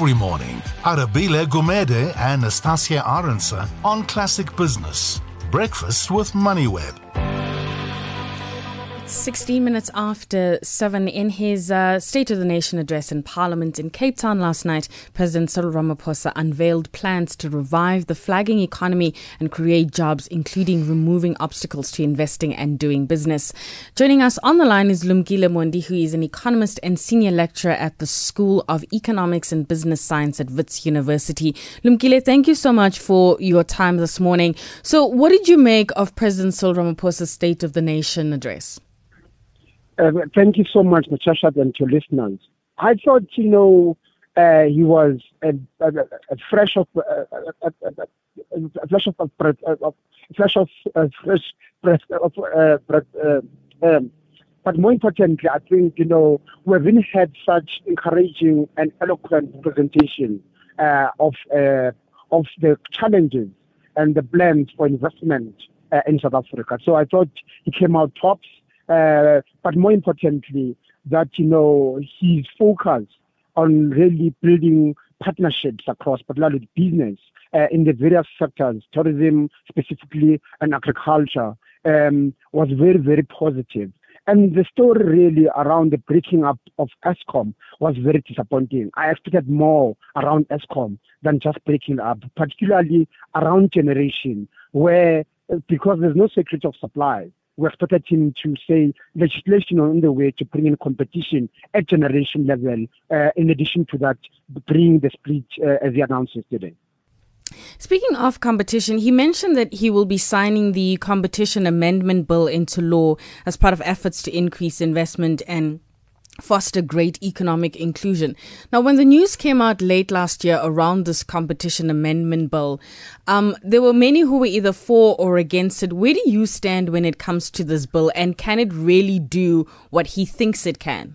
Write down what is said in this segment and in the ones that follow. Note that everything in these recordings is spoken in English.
every morning. Arabile Gumede and Nastasia Aronsa on Classic Business. Breakfast with MoneyWeb. 16 minutes after 7, in his State of the Nation address in Parliament in Cape Town last night, President Cyril Ramaphosa unveiled plans to revive the flagging economy and create jobs, including removing obstacles to investing and doing business. Joining us on the line is Lumkile Mondi, who is an economist and senior lecturer at the School of Economics and Business Science at Wits University. Lumkile, thank you so much for your time this morning. So what did you make of President Cyril Ramaphosa's State of the Nation address? Thank you so much, Natasha, and to listeners. I thought, he was a fresh breath. But more importantly, I think, we haven't had such encouraging and eloquent presentation of the challenges and the plans for investment in South Africa. So I thought he came out tops. But more importantly, that, his focus on really building partnerships across, particularly business, in the various sectors, tourism specifically and agriculture, was very, very positive. And the story really around the breaking up of Eskom was very disappointing. I expected more around Eskom than just breaking up, particularly around generation, where, because there's no security of supply, we expected him to say legislation on the way to bring in competition at generation level, in addition to that, bring the split as he announced yesterday. Speaking of competition, he mentioned that he will be signing the Competition Amendment Bill into law as part of efforts to increase investment and foster great economic inclusion. Now, when the news came out late last year around this Competition Amendment Bill, there were many who were either for or against it. Where do you stand when it comes to this bill, and can it really do what he thinks it can?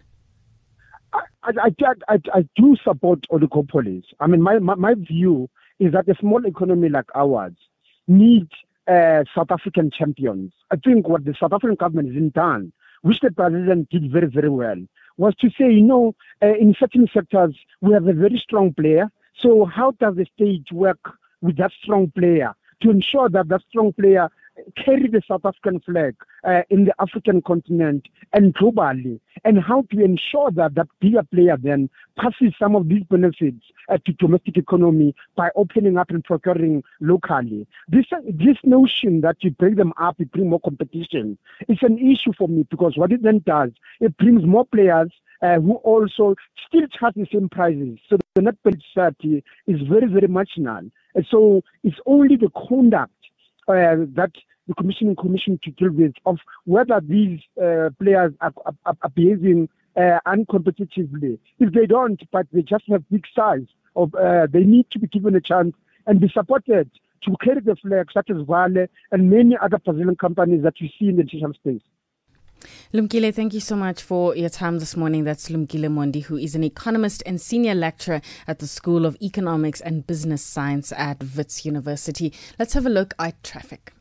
I do support oligopolies. I mean, my view is that a small economy like ours needs South African champions. I think what the South African government has done, which the president did very, very well, was to say, in certain sectors, we have a very strong player. So how does the state work with that strong player to ensure that that strong player carry the South African flag in the African continent and globally? And how to ensure that that bigger player then passes some of these benefits to domestic economy by opening up and procuring locally. This notion that you bring them up, you bring more competition, is an issue for me, because what it then does, it brings more players who also still charge the same prices. So the net benefit society is very, very marginal. And so it's only the conduct that the commission to deal with, of whether these players are behaving uncompetitively. If they don't, but they just have big size, they need to be given a chance and be supported to carry the flag, such as Vale and many other Brazilian companies that you see in the digital space. Lumkile, thank you so much for your time this morning. That's Lumkile Mondi, who is an economist and senior lecturer at the School of Economics and Business Science at Wits University. Let's have a look at traffic.